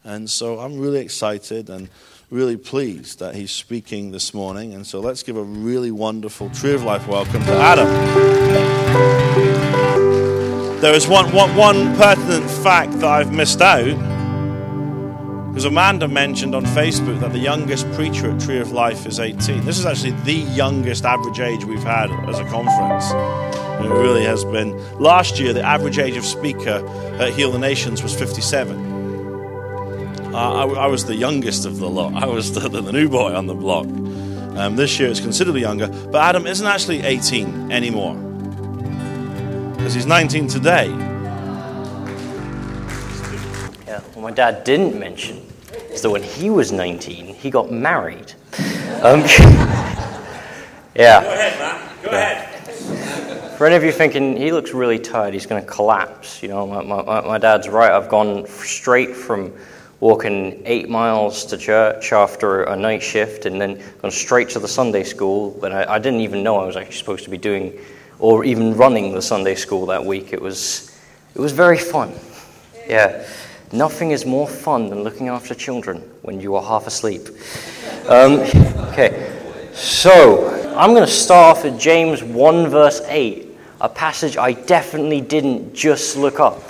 And so I'm really excited and really pleased that he's speaking this morning. And so let's give a really wonderful Tree of Life welcome to Adam. There is one pertinent fact that I've missed out. Because Amanda mentioned on Facebook that the youngest preacher at Tree of Life is 18. This is actually the youngest average age we've had as a conference. It really has been. Last year, the average age of speaker at Heal the Nations was 57. I was the youngest of the lot. I was the new boy on the block. This year, it's considerably younger. But Adam isn't actually 18 anymore. Because he's 19 today. Yeah, what my dad didn't mention is that when he was 19, he got married. Yeah. Go ahead, man. Go ahead. For any of you thinking, he looks really tired, he's going to collapse. You know, my dad's right. I've gone straight from walking 8 miles to church after a night shift and then gone straight to the Sunday school. But I didn't even know I was actually supposed to be doing or even running the Sunday school that week. It was very fun. Yeah. Nothing is more fun than looking after children when you are half asleep. Okay, so I'm going to start off with James 1 verse 8, a passage I definitely didn't just look up.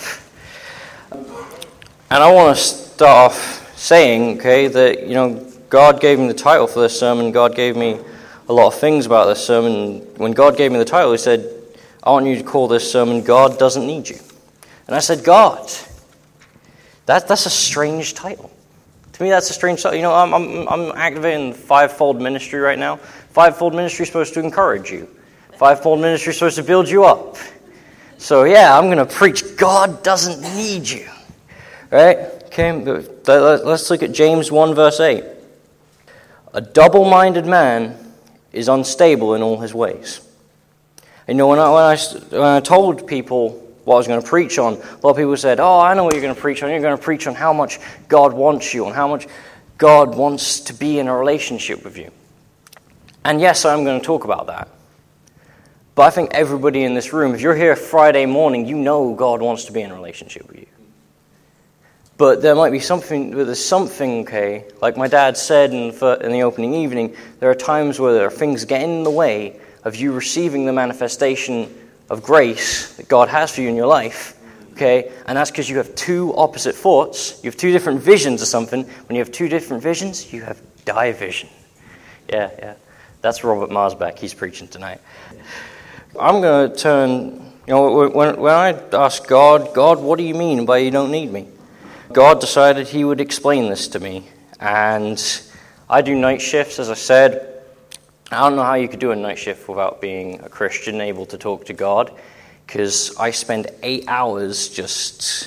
And I want to start off saying, okay, that, you know, God gave me the title for this sermon. God gave me a lot of things about this sermon. When God gave me the title, he said, I want you to call this sermon, God Doesn't Need You. And I said, God, that's a strange title. To me, that's a strange title. You know, I'm activating the fivefold ministry right now. Fivefold ministry is supposed to encourage you. Fivefold ministry is supposed to build you up. So yeah, I'm going to preach God doesn't need you. Right? Okay, let's look at James 1 verse 8. A double-minded man is unstable in all his ways. You know, when I told people what I was going to preach on, a lot of people said, oh, I know what you're going to preach on. You're going to preach on how much God wants you and how much God wants to be in a relationship with you. And yes, I'm going to talk about that. But I think everybody in this room, if you're here Friday morning, you know God wants to be in a relationship with you. But there might be something, okay, like my dad said in the opening evening, there are times where there are things getting in the way of you receiving the manifestation of grace that God has for you in your life, okay? And that's because you have two opposite thoughts. You have two different visions of something. When you have two different visions, you have division. Yeah. That's Robert Marsback. He's preaching tonight. I'm going to turn, you know, when I asked God, what do you mean by you don't need me? God decided he would explain this to me. And I do night shifts, as I said. I don't know how you could do a night shift without being a Christian, able to talk to God, because I spend 8 hours just,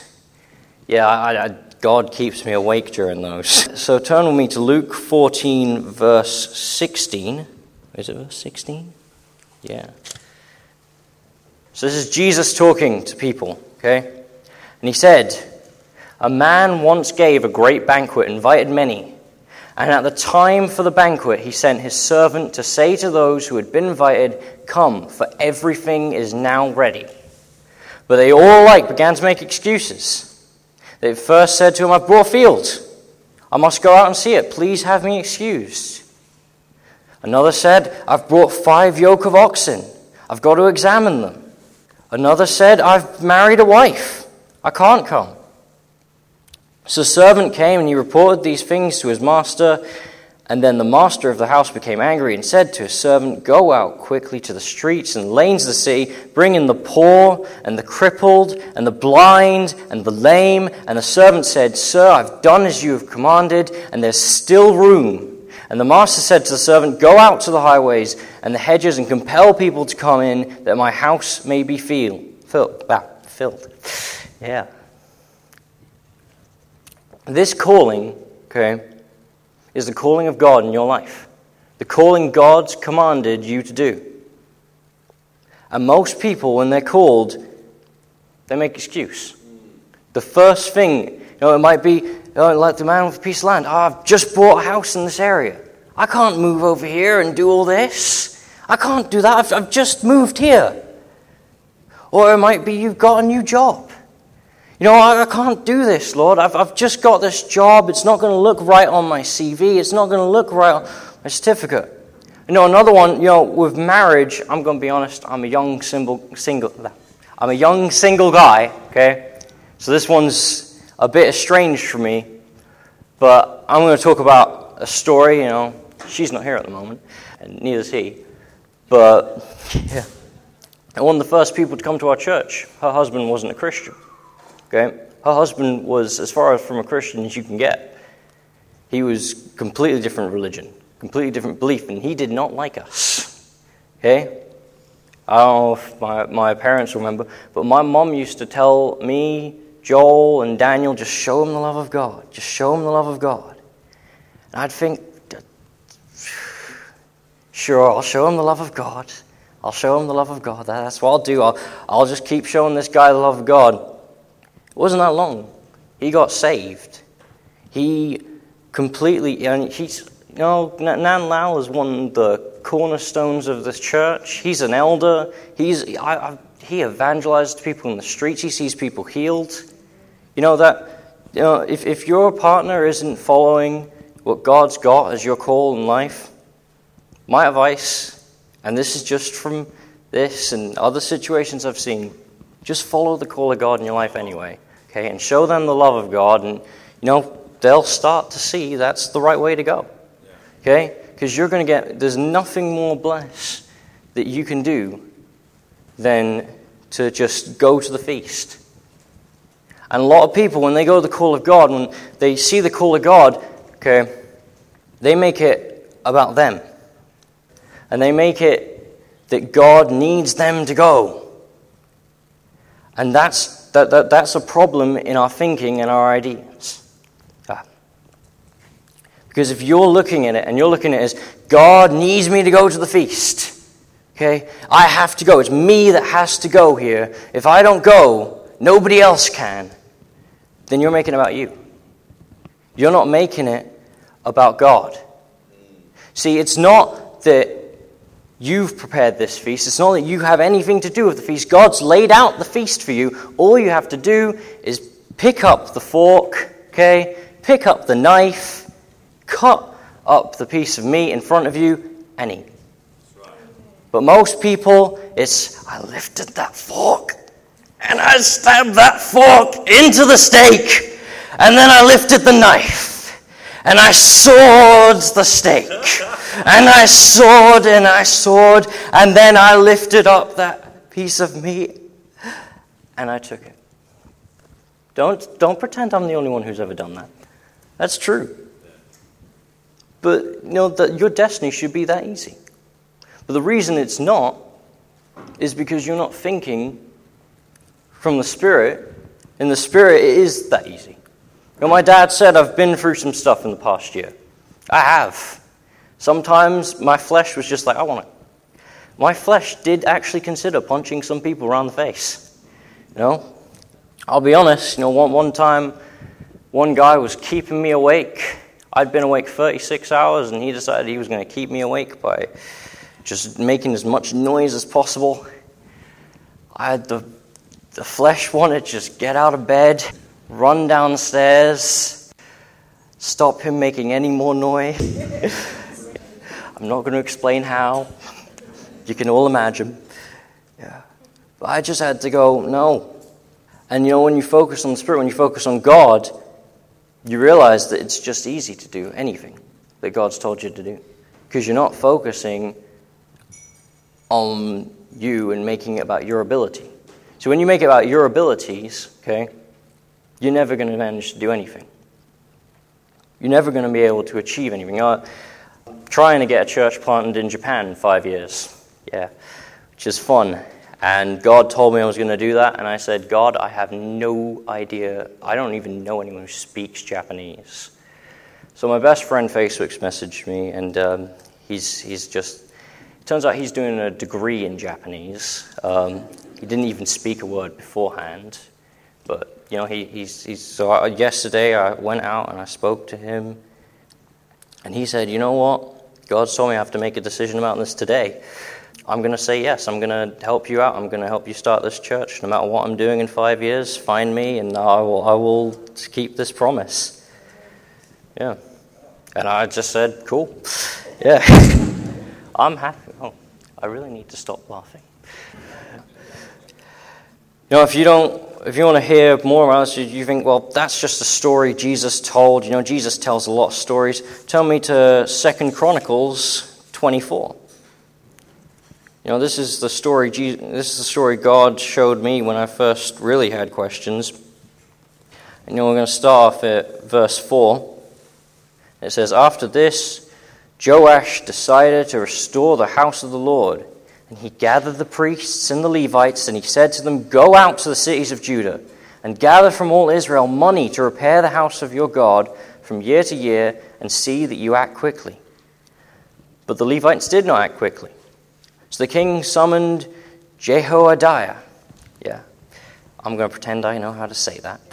God keeps me awake during those. So turn with me to Luke 14, verse 16. Is it verse 16? Yeah. So this is Jesus talking to people, okay? And he said, a man once gave a great banquet, invited many. And at the time for the banquet, he sent his servant to say to those who had been invited, come, for everything is now ready. But they all alike began to make excuses. They first said to him, I've brought a field. I must go out and see it. Please have me excused. Another said, I've brought 5 yoke of oxen. I've got to examine them. Another said, I've married a wife. I can't come. So the servant came and he reported these things to his master. And then the master of the house became angry and said to his servant, go out quickly to the streets and lanes of the city, bring in the poor and the crippled and the blind and the lame. And the servant said, sir, I've done as you have commanded, and there's still room. And the master said to the servant, go out to the highways and the hedges and compel people to come in, that my house may be filled. Yeah. This calling, okay, is the calling of God in your life. The calling God's commanded you to do. And most people, when they're called, they make excuse. The first thing, it might be, like the man with a piece of land. I've just bought a house in this area. I can't move over here and do all this. I can't do that. I've just moved here. Or it might be you've got a new job. I can't do this, Lord. I've just got this job. It's not going to look right on my CV. It's not going to look right on my certificate. Another one, with marriage, I'm going to be honest, I'm a young single guy, okay? So this one's a bit strange for me, but I'm going to talk about a story, She's not here at the moment, and neither is he. But, yeah. And one of the first people to come to our church, her husband wasn't a Christian, okay? Her husband was as far from a Christian as you can get. He was completely different religion, completely different belief, and he did not like us, okay? I don't know if my parents remember, but my mom used to tell me, Joel, and Daniel, just show them the love of God. Just show them the love of God. And I'd think, sure, I'll show them the love of God. I'll show them the love of God. That's what I'll do. I'll just keep showing this guy the love of God. It wasn't that long. He got saved. He completely, and he's, Nan Lau is one of the cornerstones of this church. He's an elder. He evangelizes people in the streets. He sees people healed. If your partner isn't following what God's got as your call in life, my advice, and this is just from this and other situations I've seen, just follow the call of God in your life anyway, okay? And show them the love of God, and they'll start to see that's the right way to go, okay? Because there's nothing more blessed that you can do than to just go to the feast. And a lot of people, when they go to the call of God, when they see the call of God, okay, they make it about them. And they make it that God needs them to go. And that's a problem in our thinking and our ideas. Because if you're looking at it, and you're looking at it as, God needs me to go to the feast, okay? I have to go. It's me that has to go here. If I don't go, nobody else can. Then you're making it about you. You're not making it about God. See, it's not that you've prepared this feast. It's not that you have anything to do with the feast. God's laid out the feast for you. All you have to do is pick up the fork, okay? Pick up the knife, cut up the piece of meat in front of you, and eat. But most people, I lifted that fork, and I stabbed that fork into the steak, and then I lifted the knife, and I sawed the steak, and I sawed, and then I lifted up that piece of meat, and I took it. Don't pretend I'm the only one who's ever done that. That's true. But, your destiny should be that easy. But the reason it's not is because you're not thinking from the Spirit. In the Spirit, it is that easy. My dad said I've been through some stuff in the past year. I have. Sometimes my flesh was just like, I want it. My flesh did actually consider punching some people around the face. I'll be honest, one time, one guy was keeping me awake. I'd been awake 36 hours, and he decided he was going to keep me awake by just making as much noise as possible. I had the flesh wanted to just get out of bed, run downstairs, stop him making any more noise. I'm not going to explain how. You can all imagine. Yeah. But I just had to go, no. And when you focus on the Spirit, when you focus on God, you realize that it's just easy to do anything that God's told you to do. Because you're not focusing on you and making it about your ability. So when you make it about your abilities, okay, you're never going to manage to do anything. You're never going to be able to achieve anything. I'm trying to get a church planted in Japan in 5 years. Yeah, which is fun. And God told me I was going to do that, and I said, God, I have no idea. I don't even know anyone who speaks Japanese. So my best friend Facebook's messaged me, and he's just, it turns out he's doing a degree in Japanese. He didn't even speak a word beforehand, but, so yesterday I went out and I spoke to him, and he said, you know what? God told me I have to make a decision about this today. I'm going to say yes. I'm going to help you out. I'm going to help you start this church. No matter what I'm doing in 5 years, find me and I will keep this promise. Yeah. And I just said, cool. Yeah. I'm happy. Oh, I really need to stop laughing. If you want to hear more about this, you think, well, that's just a story Jesus told. Jesus tells a lot of stories. Turn me to 2 Chronicles 24. This is the story God showed me when I first really had questions. And we're going to start off at verse 4. It says, "After this, Joash decided to restore the house of the Lord. And he gathered the priests and the Levites, and he said to them, 'Go out to the cities of Judah, and gather from all Israel money to repair the house of your God from year to year, and see that you act quickly.' But the Levites did not act quickly. So the king summoned Jehoiada." Yeah, I'm going to pretend I know how to say that.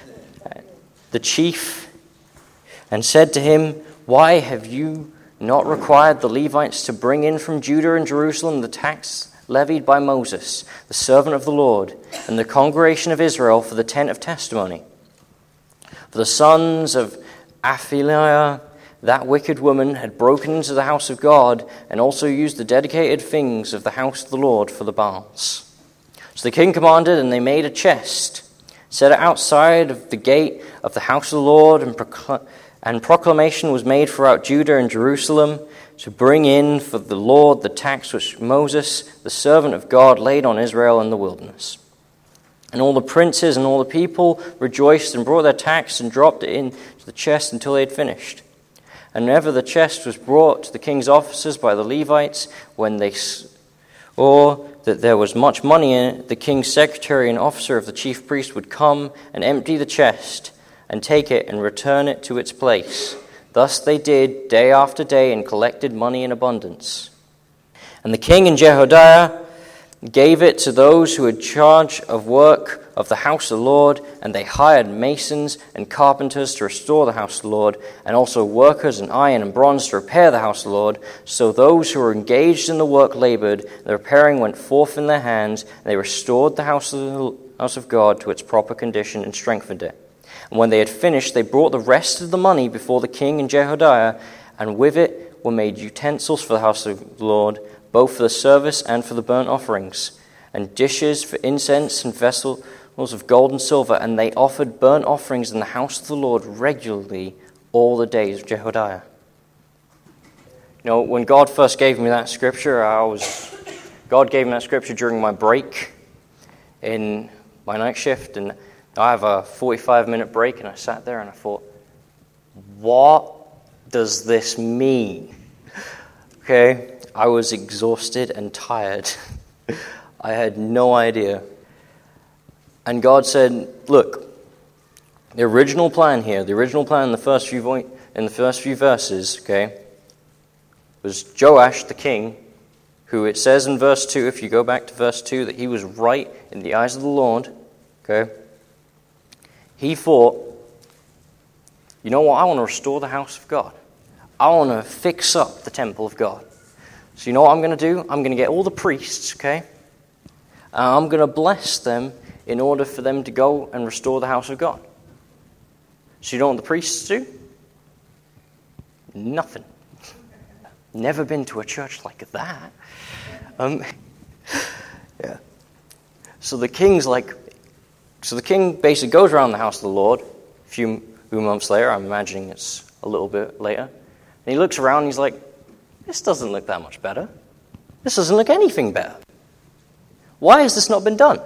"The chief, and said to him, 'Why have you not required the Levites to bring in from Judah and Jerusalem the tax levied by Moses, the servant of the Lord, and the congregation of Israel for the tent of testimony? For the sons of Athaliah, that wicked woman, had broken into the house of God, and also used the dedicated things of the house of the Lord for the Baals.' So the king commanded, and they made a chest, set it outside of the gate of the house of the Lord, and proclamation was made throughout Judah and Jerusalem to bring in for the Lord the tax which Moses, the servant of God, laid on Israel in the wilderness. And all the princes and all the people rejoiced and brought their tax and dropped it into the chest until they had finished. And whenever the chest was brought to the king's officers by the Levites, when they saw that there was much money in it, the king's secretary and officer of the chief priest would come and empty the chest and take it and return it to its place. Thus they did day after day and collected money in abundance. And the king and Jehoiada gave it to those who had charge of work of the house of the Lord, and they hired masons and carpenters to restore the house of the Lord, and also workers in iron and bronze to repair the house of the Lord. So those who were engaged in the work labored, the repairing went forth in their hands, and they restored the house of God to its proper condition and strengthened it. And when they had finished, they brought the rest of the money before the king and Jehoiada, and with it were made utensils for the house of the Lord, both for the service and for the burnt offerings, and dishes for incense and vessels of gold and silver. And they offered burnt offerings in the house of the Lord regularly all the days of Jehoiada." When God first gave me that scripture, God gave me that scripture during my break in my night shift, and I have a 45-minute break, and I sat there and I thought, what does this mean? Okay, I was exhausted and tired. I had no idea. And God said, look, the original plan here, the original plan in the first few verses, okay, was Joash the king, who it says in verse 2, if you go back to verse 2, that he was right in the eyes of the Lord, okay. He thought, you know what, I want to restore the house of God. I want to fix up the temple of God. So you know what I'm going to do? I'm going to get all the priests, okay? And I'm going to bless them in order for them to go and restore the house of God. So you know what the priests do? Nothing. Never been to a church like that. Yeah. So the king basically goes around the house of the Lord a few months later. I'm imagining it's a little bit later. And he looks around and he's like, this doesn't look that much better. This doesn't look anything better. Why has this not been done?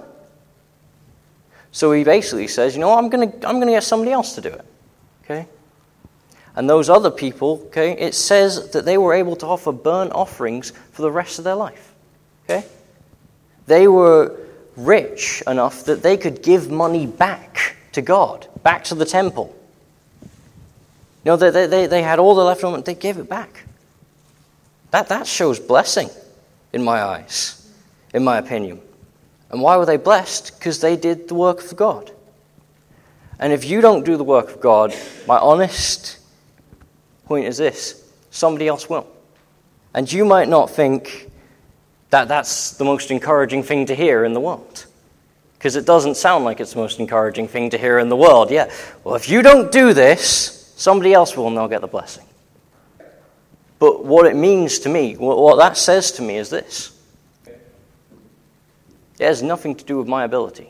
So he basically says, you know what, I'm going to get somebody else to do it. Okay? And those other people, okay, it says that they were able to offer burnt offerings for the rest of their life. Okay? They were rich enough that they could give money back to God, back to the temple. You know, they had all the leftover, they gave it back. That shows blessing in my eyes, in my opinion. And why were they blessed? Because they did the work of God. And if you don't do the work of God, my honest point is this: somebody else will. And you might not think That's the most encouraging thing to hear in the world. Because it doesn't sound like it's the most encouraging thing to hear in the world. Yeah, well, if you don't do this, somebody else will and they'll get the blessing. But what it means to me, what that says to me is this. It has nothing to do with my ability.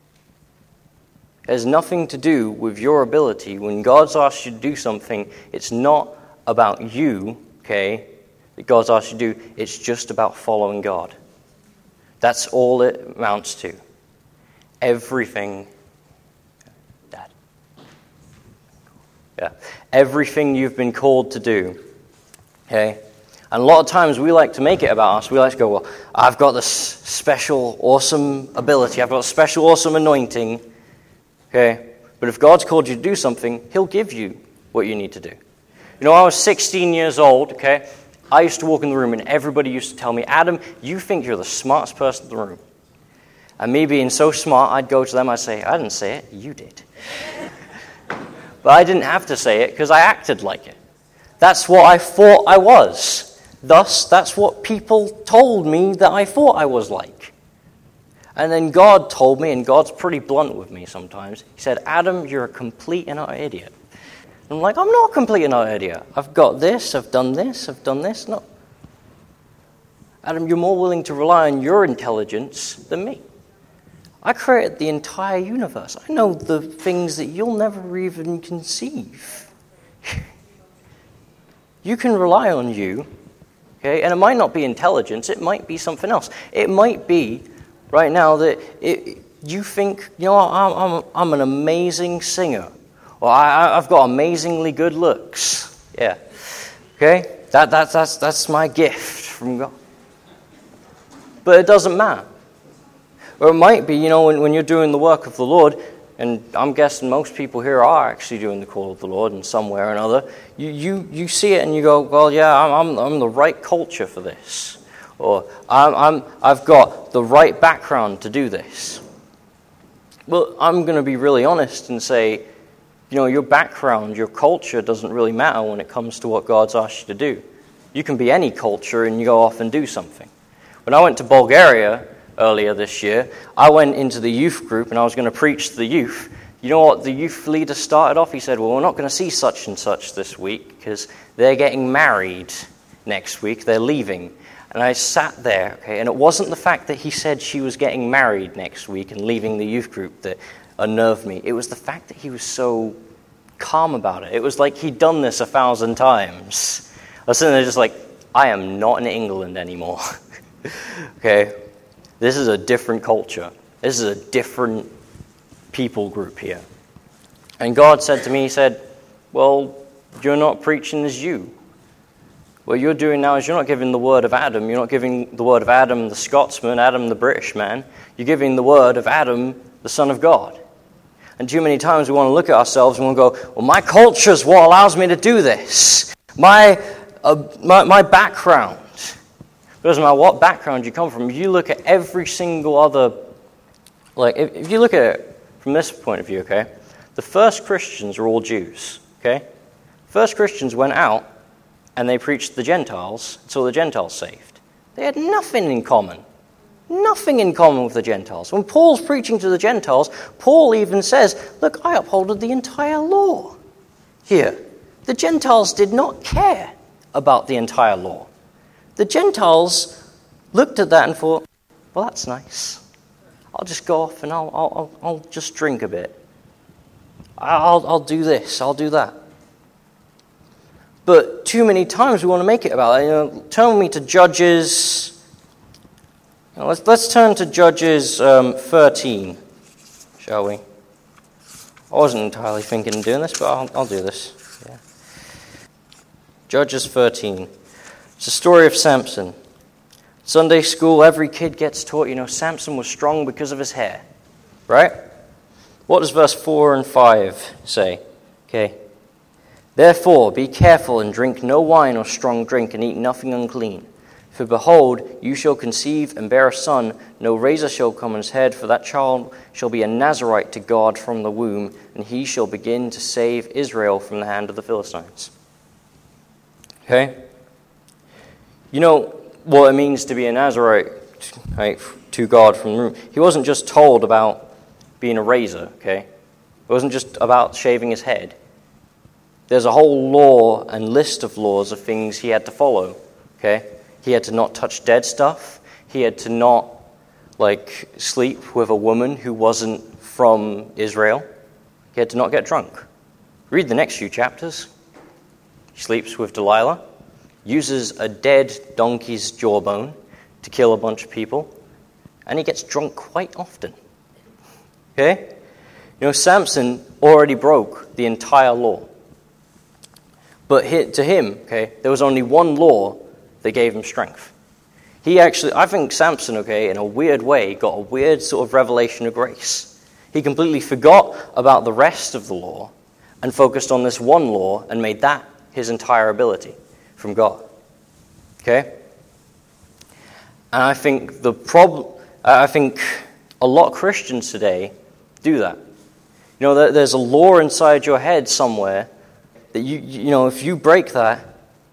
It has nothing to do with your ability. When God's asked you to do something, it's not about you, okay, that God's asked you to do. It's just about following God. That's all it amounts to. Everything, Dad. Yeah. Everything you've been called to do, okay? And a lot of times we like to make it about us. We like to go, well, I've got this special, awesome ability. I've got a special, awesome anointing, okay? But if God's called you to do something, He'll give you what you need to do. You know, I was 16 years old, okay? I used to walk in the room and everybody used to tell me, Adam, you think you're the smartest person in the room. And me being so smart, I'd go to them, I'd say, I didn't say it, you did. But I didn't have to say it because I acted like it. That's what I thought I was. Thus, that's what people told me that I thought I was like. And then God told me, and God's pretty blunt with me sometimes, He said, Adam, you're a complete and utter idiot. And I'm like, I'm not a complete and utter idiot. I've got this, I've done this, I've done this. No. Adam, you're more willing to rely on your intelligence than me. I created the entire universe. I know the things that you'll never even conceive. You can rely on you, okay? And it might not be intelligence. It might be something else. It might be, right now, that you think, you know, I'm an amazing singer. Or I've got amazingly good looks. Yeah. Okay? That's my gift from God. But it doesn't matter. Or it might be, you know, when you're doing the work of the Lord, and I'm guessing most people here are actually doing the call of the Lord in some way or another, you see it and you go, well, yeah, I'm the right culture for this. Or I've got the right background to do this. Well, I'm going to be really honest and say, you know, your background, your culture doesn't really matter when it comes to what God's asked you to do. You can be any culture and you go off and do something. When I went to Bulgaria earlier this year, I went into the youth group and I was going to preach to the youth. You know what the youth leader started off? He said, well, we're not going to see such and such this week because they're getting married next week. They're leaving. And I sat there, okay, and it wasn't the fact that he said she was getting married next week and leaving the youth group that unnerved me. It was the fact that he was so calm about it. It was like he'd done this 1,000 times. I was sitting there just like, I am not in England anymore. Okay? This is a different culture. This is a different people group here. And God said to me, He said, well, you're not preaching as you. What you're doing now is you're not giving the word of Adam. You're not giving the word of Adam, the Scotsman, Adam, the British man. You're giving the word of Adam, the Son of God. And too many times we want to look at ourselves and we'll go, well, my culture is what allows me to do this. My background. It doesn't matter what background you come from. If you look at every single other, like, if you look at it from this point of view, okay, the first Christians were all Jews, okay? First Christians went out and they preached to the Gentiles until the Gentiles saved. They had nothing in common. Nothing in common with the Gentiles. When Paul's preaching to the Gentiles, Paul even says, look, I upholded the entire law here. The Gentiles did not care about the entire law. The Gentiles looked at that and thought, well, that's nice. I'll just go off and I'll just drink a bit. I'll do this, I'll do that. But too many times we want to make it about that. You know, turn with me to Judges. Let's turn to Judges 13, shall we? I wasn't entirely thinking of doing this, but I'll do this. Yeah. Judges 13. It's the story of Samson. Sunday school, every kid gets taught, you know, Samson was strong because of his hair. Right? What does verse 4 and 5 say? Okay. Therefore, be careful and drink no wine or strong drink and eat nothing unclean. For behold, you shall conceive and bear a son. No razor shall come on his head, for that child shall be a Nazarite to God from the womb, and he shall begin to save Israel from the hand of the Philistines. Okay? You know, what it means to be a Nazarite, right, to God from the womb. He wasn't just told about being a razor, okay? It wasn't just about shaving his head. There's a whole law and list of laws of things he had to follow, okay? He had to not touch dead stuff. He had to not, sleep with a woman who wasn't from Israel. He had to not get drunk. Read the next few chapters. He sleeps with Delilah, uses a dead donkey's jawbone to kill a bunch of people, and he gets drunk quite often. Okay? Samson already broke the entire law. But to him, okay, there was only one law that gave him strength. I think Samson, okay, in a weird way, got a weird sort of revelation of grace. He completely forgot about the rest of the law and focused on this one law and made that his entire ability from God. Okay? And I think a lot of Christians today do that. There's a law inside your head somewhere that if you break that,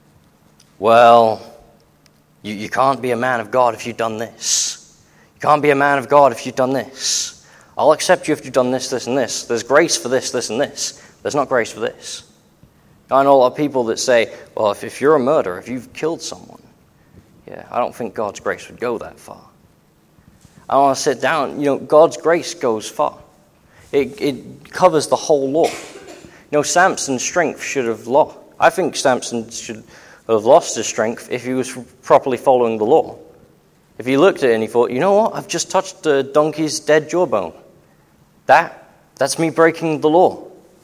well, you can't be a man of God if you've done this. You can't be a man of God if you've done this. I'll accept you if you've done this, this, and this. There's grace for this, this, and this. There's not grace for this. I know a lot of people that say, well, if you're a murderer, if you've killed someone, I don't think God's grace would go that far. I want to sit down. God's grace goes far. It covers the whole law. Samson's strength should have lost. I think Samson should have lost his strength if he was properly following the law. If he looked at it and he thought, you know what, I've just touched the donkey's dead jawbone. That's me breaking the law.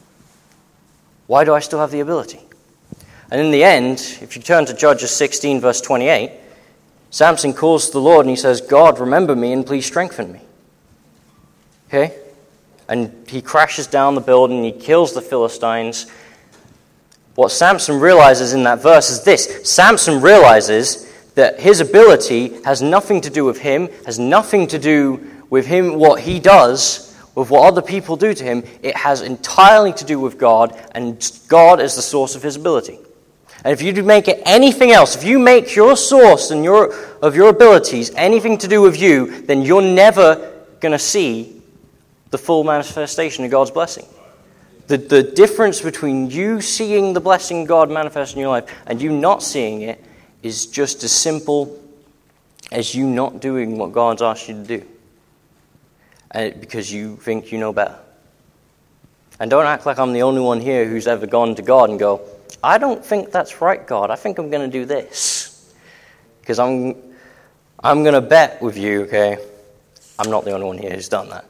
Why do I still have the ability? And in the end, if you turn to Judges 16, verse 28, Samson calls to the Lord and he says, God, remember me and please strengthen me. Okay? And he crashes down the building, he kills the Philistines. What Samson realizes in that verse is this. Samson realizes that his ability has nothing to do with him, has nothing to do with him, what he does, with what other people do to him. It has entirely to do with God, and God is the source of his ability. And if you make it anything else, if you make your source and of your abilities anything to do with you, then you're never going to see the full manifestation of God's blessing. The difference between you seeing the blessing God manifest in your life and you not seeing it is just as simple as you not doing what God's asked you to do. Because you think you know better. And don't act like I'm the only one here who's ever gone to God and go, I don't think that's right, God. I think I'm going to do this. Because I'm going to bet with you, okay, I'm not the only one here who's done that.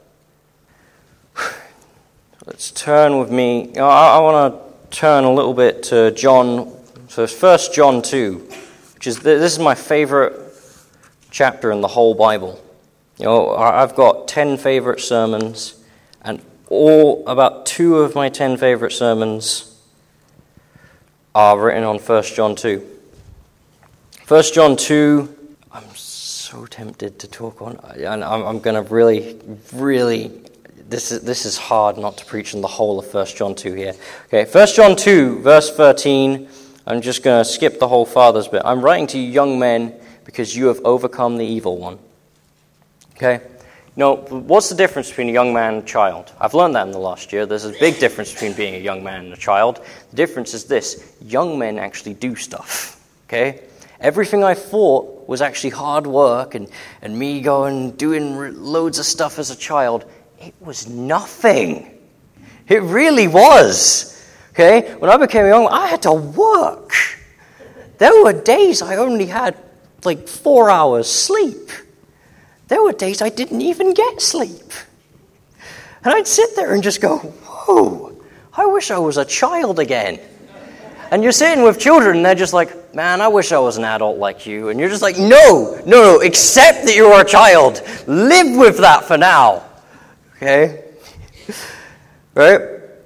Let's turn with me. I want to turn a little bit to John. So it's 1 John 2, which is this is my favorite chapter in the whole Bible. I've got 10 favorite sermons, and about 2 of my 10 favorite sermons are written on 1 John 2. 1 John 2, I'm so tempted to talk on, and I'm going to really. This is hard not to preach on the whole of 1 John 2 here. Okay, 1 John 2, verse 13. I'm just going to skip the whole Father's bit. I'm writing to you young men because you have overcome the evil one. Okay? What's the difference between a young man and a child? I've learned that in the last year. There's a big difference between being a young man and a child. The difference is this. Young men actually do stuff. Okay? Everything I thought was actually hard work and me going doing loads of stuff as a child, it was nothing. It really was. Okay? When I became a young man, I had to work. There were days I only had 4 hours sleep. There were days I didn't even get sleep. And I'd sit there and just go, whoa, I wish I was a child again. And you're sitting with children and they're just like, man, I wish I was an adult like you. And you're just like, no, accept that you're a child. Live with that for now. Okay? Right?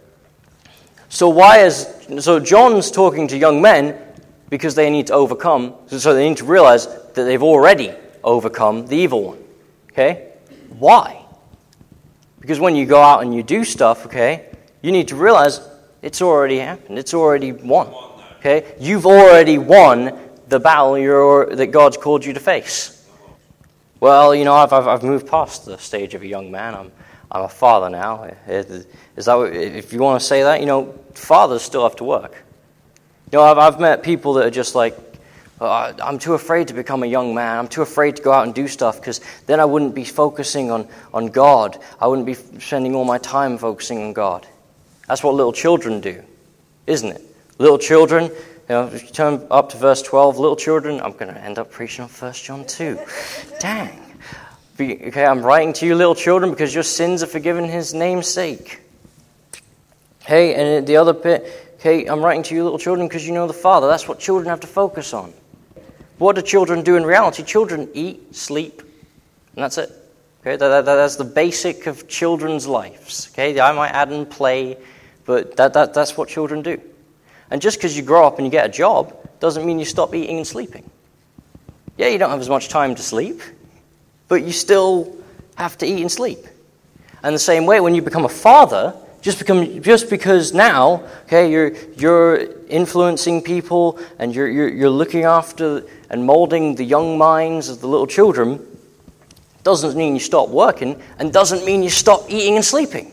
So John's talking to young men because they need to overcome, so they need to realize that they've already overcome the evil one. Okay? Why? Because when you go out and you do stuff, okay, you need to realize it's already happened. It's already won. Okay? You've already won the battle that God's called you to face? Well, I've moved past the stage of a young man. I'm a father now. Is that if you want to say that? Fathers still have to work. I've met people that are just like, I'm too afraid to become a young man. I'm too afraid to go out and do stuff because then I wouldn't be focusing on God. I wouldn't be spending all my time focusing on God. That's what little children do, isn't it? Little children, if you turn up to verse 12, little children, I'm going to end up preaching on 1 John 2. Dang. Okay, I'm writing to you, little children, because your sins are forgiven in his name's sake. Hey, and the other bit, okay, I'm writing to you, little children, because you know the Father. That's what children have to focus on. What do children do in reality? Children eat, sleep, and that's it. Okay, that's the basic of children's lives. Okay, I might add and play, but that's what children do. And just because you grow up and you get a job doesn't mean you stop eating and sleeping. Yeah, you don't have as much time to sleep, but you still have to eat and sleep. And the same way, when you become a father, just because now, okay, you're influencing people and you're looking after and molding the young minds of the little children, doesn't mean you stop working and doesn't mean you stop eating and sleeping.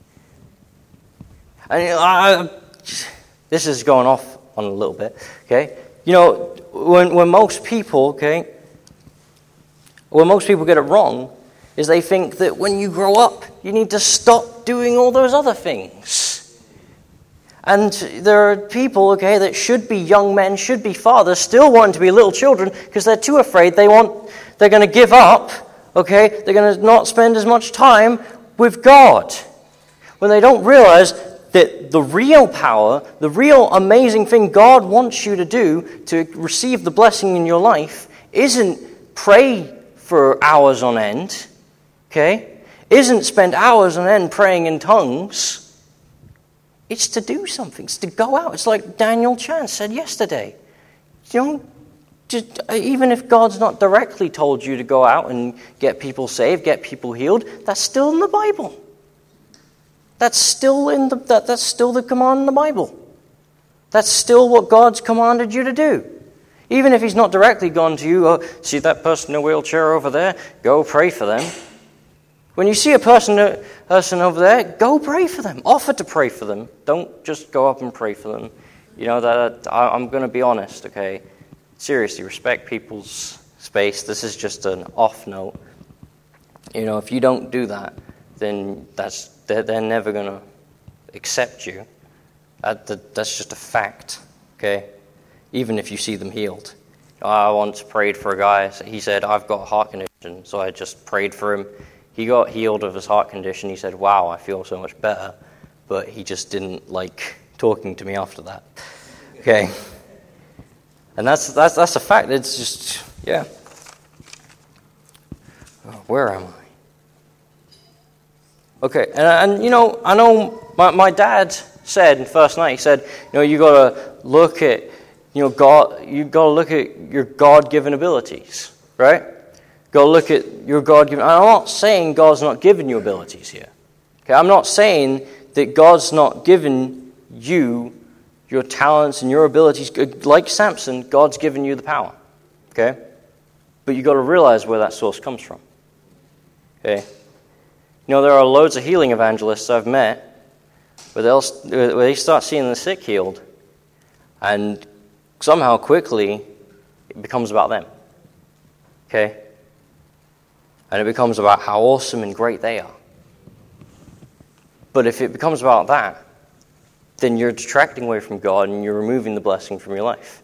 And this is going off on a little bit, okay? When most people, okay, when most people get it wrong, is they think that when you grow up, you need to stop doing all those other things. And there are people, okay, that should be young men, should be fathers, still wanting to be little children because they're too afraid they're going to give up, okay? They're going to not spend as much time with God. When they don't realize that the real power, the real amazing thing God wants you to do to receive the blessing in your life isn't pray for hours on end, okay? Isn't spend hours on end praying in tongues. It's to do something. It's to go out. It's like Daniel Chan said yesterday. Even if God's not directly told you to go out and get people saved, get people healed, that's still in the Bible. That's still the command in the Bible. That's still what God's commanded you to do. Even if he's not directly gone to you, see that person in a wheelchair over there? Go pray for them. When you see a person over there, go pray for them. Offer to pray for them. Don't just go up and pray for them. I'm going to be honest, okay? Seriously, respect people's space. This is just an off note. If you don't do that, then they're never going to accept you. That's just a fact, okay? Even if you see them healed. I once prayed for a guy. He said, I've got a heart condition, so I just prayed for him. He got healed of his heart condition. He said, wow, I feel so much better. But he just didn't like talking to me after that. Okay? And that's a fact. It's just, yeah. Oh, where am I? Okay, and I know my dad said first night, he said, you got to look at, God, you got to look at your God-given abilities, right? Got to look at your God-given. I'm not saying God's not given you abilities here. Okay, I'm not saying that God's not given you your talents and your abilities. Like Samson, God's given you the power. Okay, but you got to realize where that source comes from. Okay. There are loads of healing evangelists I've met where they start seeing the sick healed, and somehow quickly it becomes about them. Okay? And it becomes about how awesome and great they are. But if it becomes about that, then you're detracting away from God and you're removing the blessing from your life.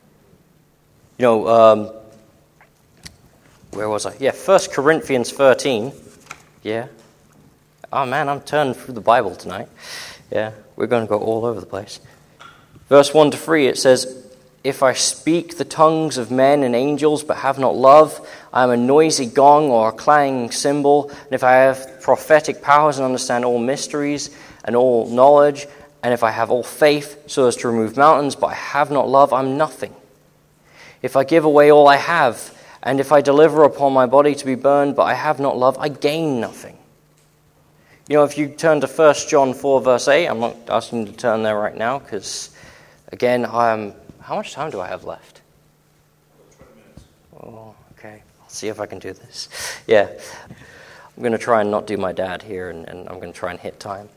Where was I? Yeah, 1 Corinthians 13. Yeah. Oh man, I'm turning through the Bible tonight. Yeah, we're going to go all over the place. Verse 1-3, it says, if I speak the tongues of men and angels but have not love, I am a noisy gong or a clanging cymbal. And if I have prophetic powers and understand all mysteries and all knowledge, and if I have all faith so as to remove mountains, but I have not love, I'm nothing. If I give away all I have, and if I deliver upon my body to be burned, but I have not love, I gain nothing. If you turn to 1 John 4, verse 8, I'm not asking you to turn there right now, because, again, how much time do I have left? Oh, okay. I'll see if I can do this. Yeah. I'm going to try and not do my dad here, and I'm going to try and hit time.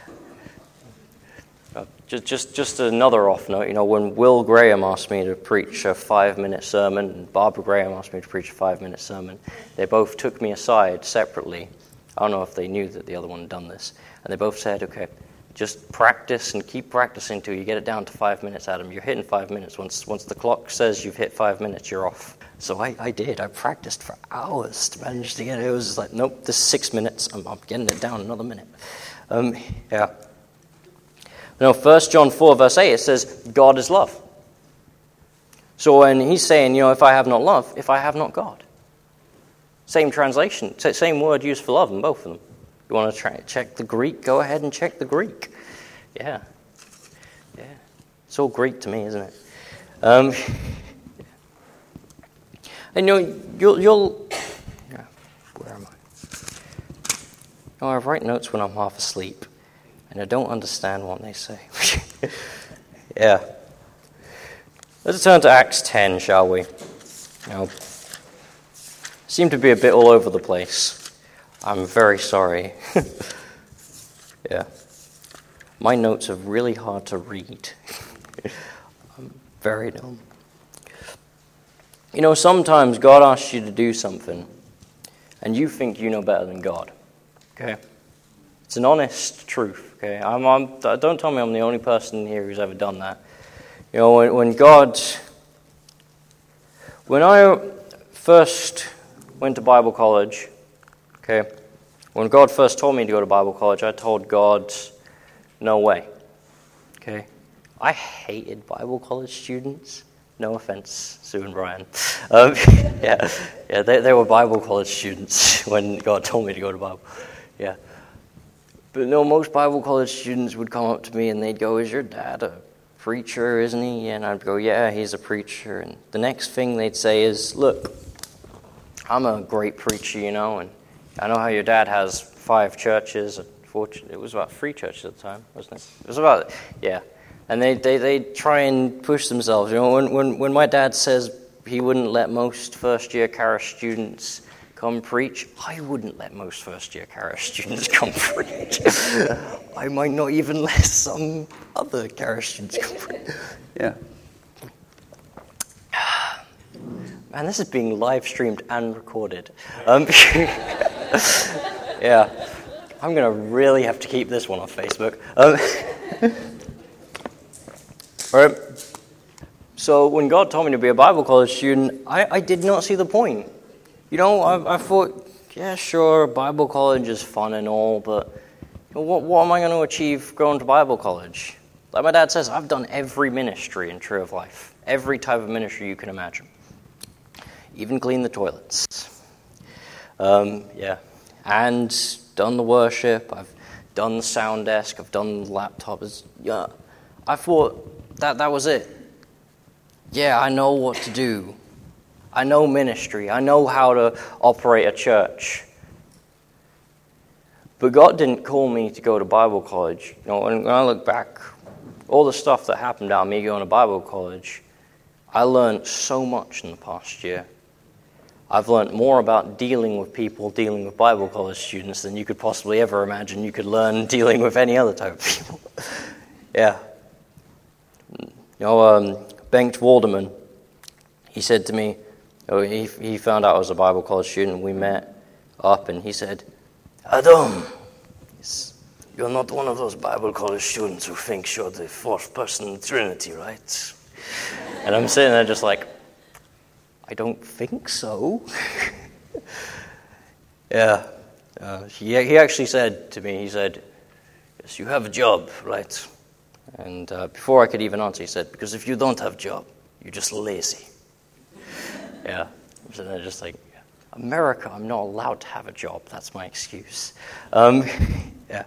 Just another off note, when Will Graham asked me to preach a 5-minute sermon, and Barbara Graham asked me to preach a 5-minute sermon, they both took me aside separately. I don't know if they knew that the other one had done this. And they both said, okay, just practice and keep practicing until you get it down to 5 minutes, Adam. You're hitting 5 minutes. Once the clock says you've hit 5 minutes, you're off. So I did. I practiced for hours to manage to get it. It was like, nope, this is 6 minutes. I'm getting it down another minute. Yeah. 1 John 4, verse 8, it says, God is love. So when he's saying, if I have not love, if I have not God. Same translation, same word used for love in both of them. You want to check the Greek? Go ahead and check the Greek. Yeah. It's all Greek to me, isn't it? And you'll. Yeah, where am I? I write notes when I'm half asleep, and I don't understand what they say. Yeah. Let's turn to Acts 10, shall we? Seem to be a bit all over the place. I'm very sorry. Yeah. My notes are really hard to read. I'm very dumb. Sometimes God asks you to do something, and you think you know better than God. Okay? It's an honest truth. Okay? Don't tell me I'm the only person here who's ever done that. When I first went to Bible college, okay, when God first told me to go to Bible college, I told God, no way. Okay? I hated Bible college students. No offense, Sue and Brian. They were Bible college students when God told me to go to Bible. Yeah. But most Bible college students would come up to me and they'd go, is your dad a preacher, isn't he? And I'd go, yeah, he's a preacher. And the next thing they'd say is, look, I'm a great preacher, and I know how your dad has 5 churches. It was about 3 churches at the time, wasn't it? It was about, yeah. And they try and push themselves. When my dad says he wouldn't let most first-year Charis students come preach, I wouldn't let most first-year Charis students come preach. I might not even let some other Charis students come preach. Yeah. Man, this is being live streamed and recorded. Yeah. I'm going to really have to keep this one off Facebook. All right. So when God told me to be a Bible college student, I did not see the point. I thought, yeah, sure, Bible college is fun and all, but what am I going to achieve going to Bible college? Like my dad says, I've done every ministry in Tree of Life, every type of ministry you can imagine, even clean the toilets. Yeah, and done the worship. I've done the sound desk. I've done the laptop. Yeah, I thought that was it. Yeah, I know what to do. I know ministry. I know how to operate a church. But God didn't call me to go to Bible college. When I look back, all the stuff that happened out of me going to Bible college, I learned so much in the past year. I've learned more about dealing with people, dealing with Bible college students than you could possibly ever imagine you could learn dealing with any other type of people. Yeah. Bengt Walderman, he said to me, he found out I was a Bible college student, we met up, and he said, Adam, you're not one of those Bible college students who thinks you're the fourth person in the Trinity, right? And I'm sitting there just like, I don't think so. Yeah. He actually said to me, he said, yes, you have a job, right? And before I could even answer, he said, because if you don't have a job, you're just lazy. Yeah. I'm sitting there just like, America, I'm not allowed to have a job. That's my excuse. Yeah.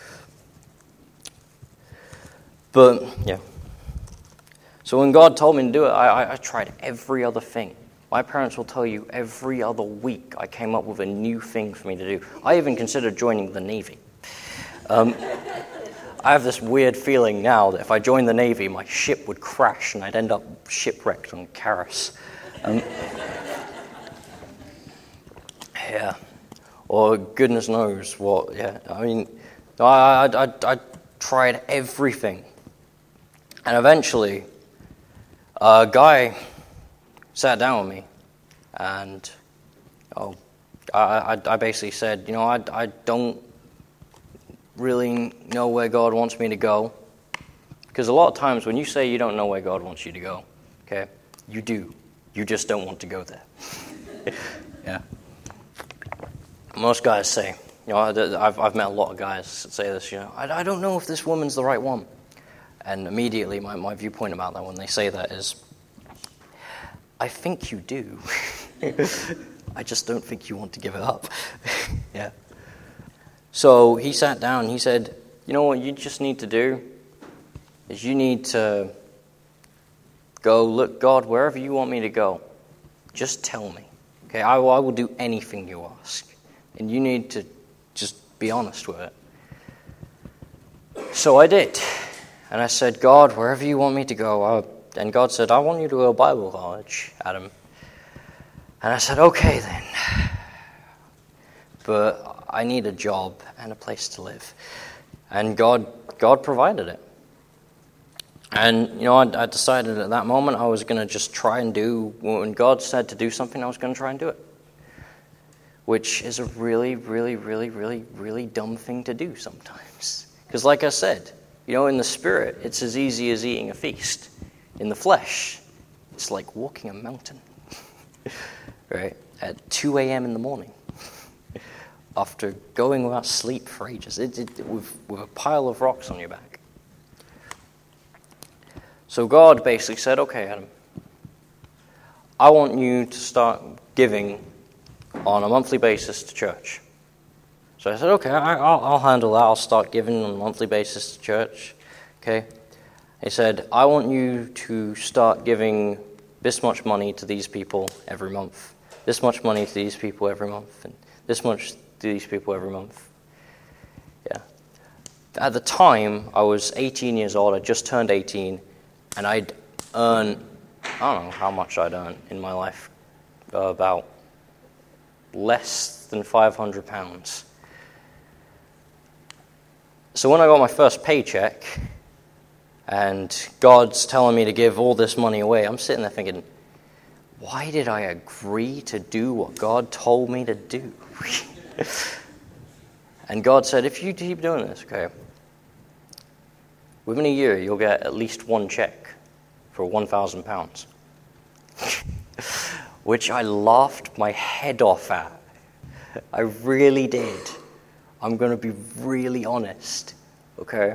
But, yeah. So when God told me to do it, I tried every other thing. My parents will tell you every other week I came up with a new thing for me to do. I even considered joining the Navy. I have this weird feeling now that if I joined the Navy, my ship would crash and I'd end up shipwrecked on Charis. Yeah. Or goodness knows what, yeah. I mean, I tried everything. And eventually, a guy sat down with me, and I basically said, I don't really know where God wants me to go. Because a lot of times when you say you don't know where God wants you to go, okay, you do. You just don't want to go there. Yeah. Most guys say, I've met a lot of guys that say this, I don't know if this woman's the right one. And immediately my viewpoint about that when they say that is, I think you do. I just don't think you want to give it up. Yeah. So he sat down and he said, you know what you just need to do is you need to go, look, God, wherever you want me to go, just tell me. Okay, I will do anything you ask. And you need to just be honest with it. So I did. And I said, God, wherever you want me to go. And God said, I want you to go to Bible college, Adam. And I said, okay then. But I need a job and a place to live. And God provided it. And, I decided at that moment I was going to just try and do, when God said to do something, I was going to try and do it. Which is a really, really, really, really, really dumb thing to do sometimes. Because like I said, in the spirit, it's as easy as eating a feast. In the flesh, it's like walking a mountain. Right? At 2 a.m. in the morning. After going without sleep for ages. With a pile of rocks on your back. So God basically said, okay, Adam, I want you to start giving on a monthly basis to church. So I said, okay, I'll handle that. I'll start giving on a monthly basis to church. Okay. He said, I want you to start giving this much money to these people every month, this much money to these people every month, and this much to these people every month. Yeah. At the time, I was 18 years old. I just turned 18, and I'd earn, I don't know how much I'd earn in my life, about less than £500. So when I got my first paycheck, and God's telling me to give all this money away, I'm sitting there thinking, why did I agree to do what God told me to do? And God said, if you keep doing this, okay, within a year you'll get at least one check for £1,000. Which I laughed my head off at. I really did. I'm going to be really honest, okay?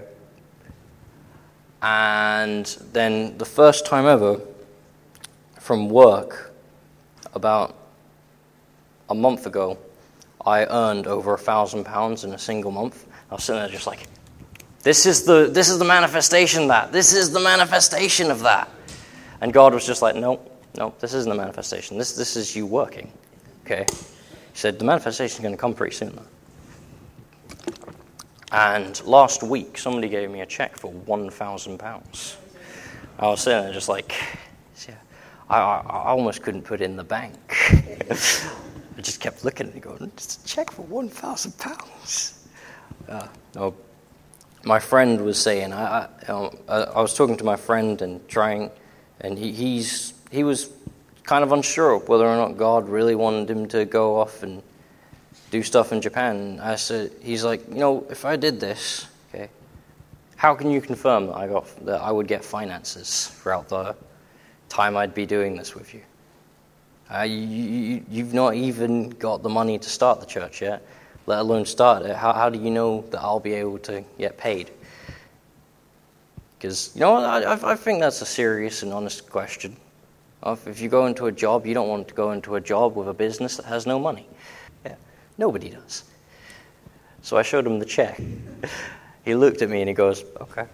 And then the first time ever from work, about a month ago, I earned over £1,000 in a single month. I was sitting there just like, this is the manifestation of that. This is the manifestation of that. And God was just like, no, this isn't the manifestation. This is you working, okay? He said, the manifestation is going to come pretty soon, though. And last week, somebody gave me a check for £1,000. I was sitting there just like, yeah, I almost couldn't put it in the bank. I just kept looking at it going, it's a check for £1,000. No, my friend was saying, I was talking to my friend and trying, and he was kind of unsure of whether or not God really wanted him to go off and do stuff in Japan. I said, he's like, if I did this, okay, how can you confirm that I would get finances throughout the time I'd be doing this with you? You've not even got the money to start the church yet, let alone start it. How do you know that I'll be able to get paid? Because, I think that's a serious and honest question. If you go into a job, you don't want to go into a job with a business that has no money. Yeah, nobody does. So I showed him the check. He looked at me and he goes, okay.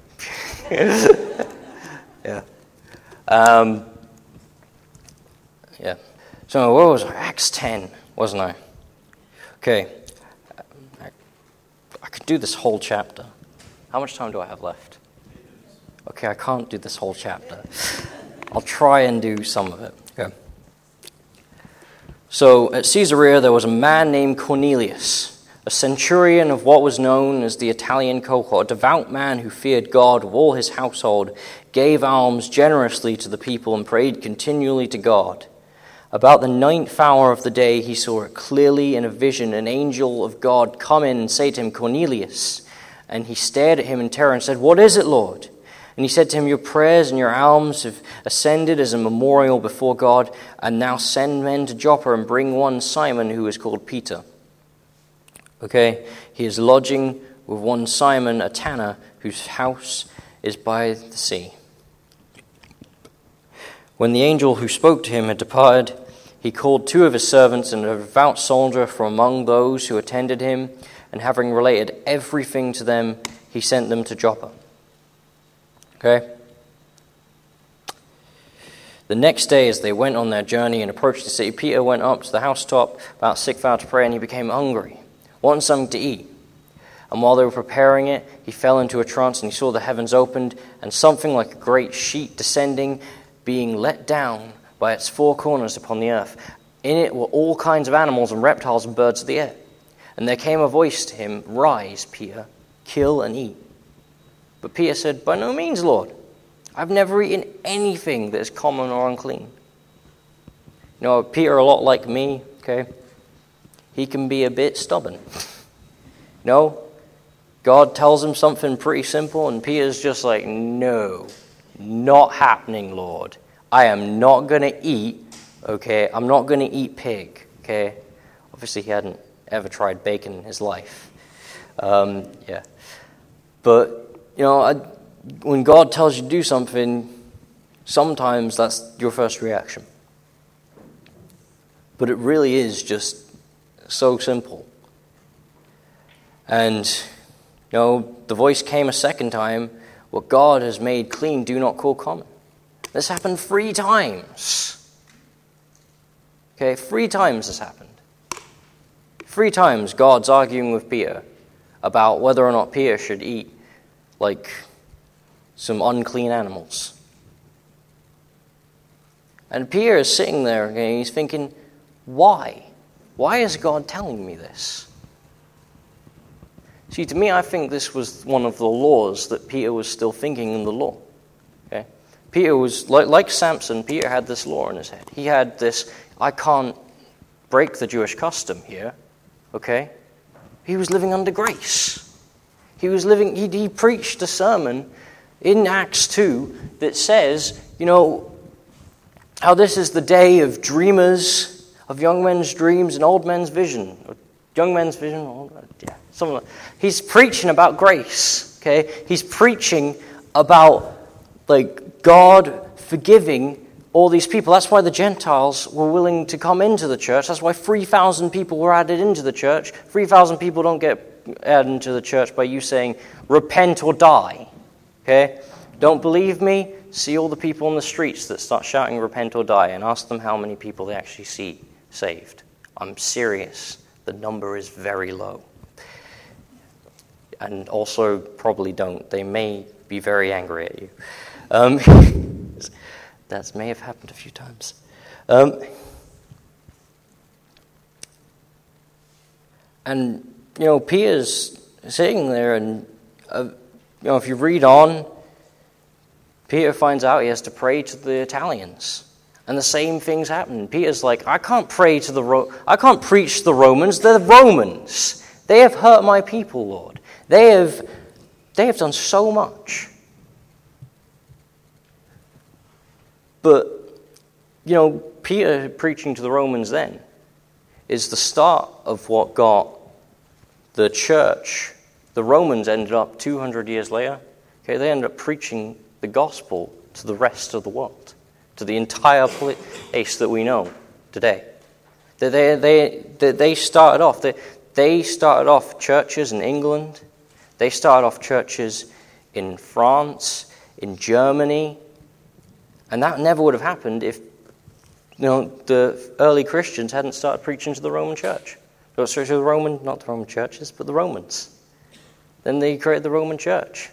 Yeah. Yeah. So what was I? Acts 10, wasn't I? Okay. I could do this whole chapter. How much time do I have left? Okay, I can't do this whole chapter. I'll try and do some of it. Okay. So at Caesarea there was a man named Cornelius, a centurion of what was known as the Italian cohort, a devout man who feared God with all his household, gave alms generously to the people, and prayed continually to God. About the 9th hour of the day he saw clearly in a vision an angel of God come in and say to him, Cornelius. And he stared at him in terror and said, What is it, Lord? And he said to him, Your prayers and your alms have ascended as a memorial before God, and now send men to Joppa and bring one Simon who is called Peter. Okay, he is lodging with one Simon, a tanner, whose house is by the sea. When the angel who spoke to him had departed, he called 2 of his servants and a devout soldier from among those who attended him, and having related everything to them, he sent them to Joppa. Okay? The next day, as they went on their journey and approached the city, Peter went up to the housetop about 6 hours to pray, and he became hungry, wanted something to eat. And while they were preparing it, he fell into a trance, and he saw the heavens opened, and something like a great sheet descending, being let down by its 4 corners upon the earth. In it were all kinds of animals and reptiles and birds of the air. And there came a voice to him, Rise, Peter, kill and eat. But Peter said, By no means, Lord. I've never eaten anything that is common or unclean. You know, Peter, a lot like me, okay? He can be a bit stubborn. No, God tells him something pretty simple, and Peter's just like, No, not happening, Lord. I am not going to eat, okay? I'm not going to eat pig, okay? Obviously, he hadn't ever tried bacon in his life. Yeah. But, you know, when God tells you to do something, sometimes that's your first reaction. But it really is just so simple. And, you know, the voice came a second time, What God has made clean, do not call common. This happened 3 times. Okay, 3 times this happened. 3 times God's arguing with Peter about whether or not Peter should eat, like, some unclean animals. And Peter is sitting there and he's thinking, why? Why is God telling me this? See, to me, I think this was one of the laws that Peter was still thinking in the law. Okay? Peter was, like Samson, Peter had this law in his head. He had this, I can't break the Jewish custom here. Okay? He was living under grace. He preached a sermon in Acts 2 that says, you know, how this is the day of dreamers, of young men's dreams and old men's vision. Or young men's vision, something like that. He's preaching about grace, okay? He's preaching about, like, God forgiving all these people. That's why the Gentiles were willing to come into the church. That's why 3,000 people were added into the church. 3,000 people don't get added into the church by you saying, repent or die. Okay? Don't believe me? See all the people on the streets that start shouting, repent or die, and ask them how many people they actually see saved. I'm serious. The number is very low. And also, probably don't. They may be very angry at you. That may have happened a few times. And, you know, Peter's sitting there, and, you know, if you read on, Peter finds out he has to pray to the Italians. And the same thing's happening. Peter's like, I can't preach to the Romans. They're the Romans. They have hurt my people, Lord. They have done so much. But, you know, Peter preaching to the Romans then is the start of what got the church. The Romans ended up 200 years later. Okay, they ended up preaching the gospel to the rest of the world, to the entire place that we know today. They started off churches in England. They started off churches in France, in Germany. And that never would have happened if, you know, the early Christians hadn't started preaching to the Roman church. Not the Roman churches, but the Romans. Then they created the Roman church.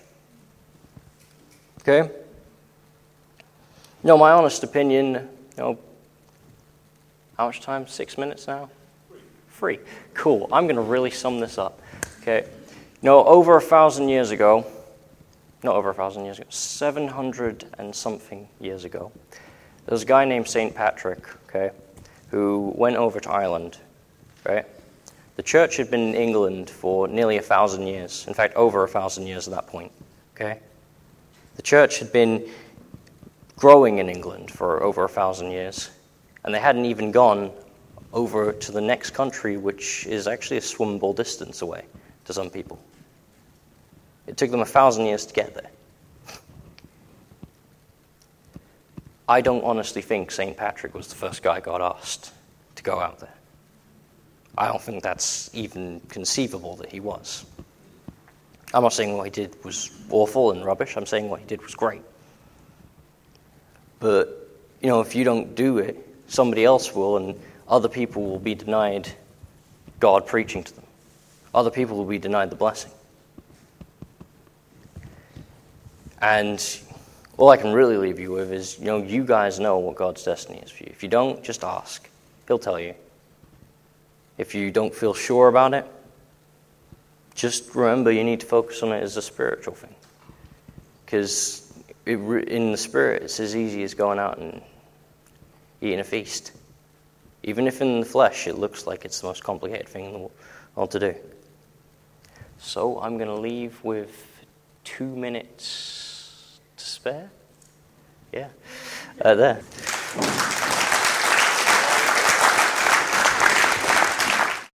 Okay? You know, my honest opinion, you know, How much time? 6 minutes now? Free. Cool. I'm going to really sum this up. Okay. Over 1,000 years ago, not over 1,000 years ago, 700 and something years ago, there was a guy named St. Patrick, okay, who went over to Ireland, right? The church had been in England for nearly 1,000 years. In fact, over 1,000 years at that point, okay? The church had been growing in England for over 1,000 years, and they hadn't even gone over to the next country, which is actually a swimmable distance away to some people. It took them 1,000 years to get there. I don't honestly think St. Patrick was the first guy God asked to go out there. I don't think that's even conceivable that he was. I'm not saying what he did was awful and rubbish. I'm saying what he did was great. But, if you don't do it, somebody else will, and other people will be denied God preaching to them. Other people will be denied the blessing. And all I can really leave you with is, you guys know what God's destiny is for you. If you don't, just ask. He'll tell you. If you don't feel sure about it, just remember you need to focus on it as a spiritual thing. Because in the spirit, it's as easy as going out and eating a feast. Even if in the flesh it looks like it's the most complicated thing in the world to do. So I'm going to leave with 2 minutes to spare. Yeah, there.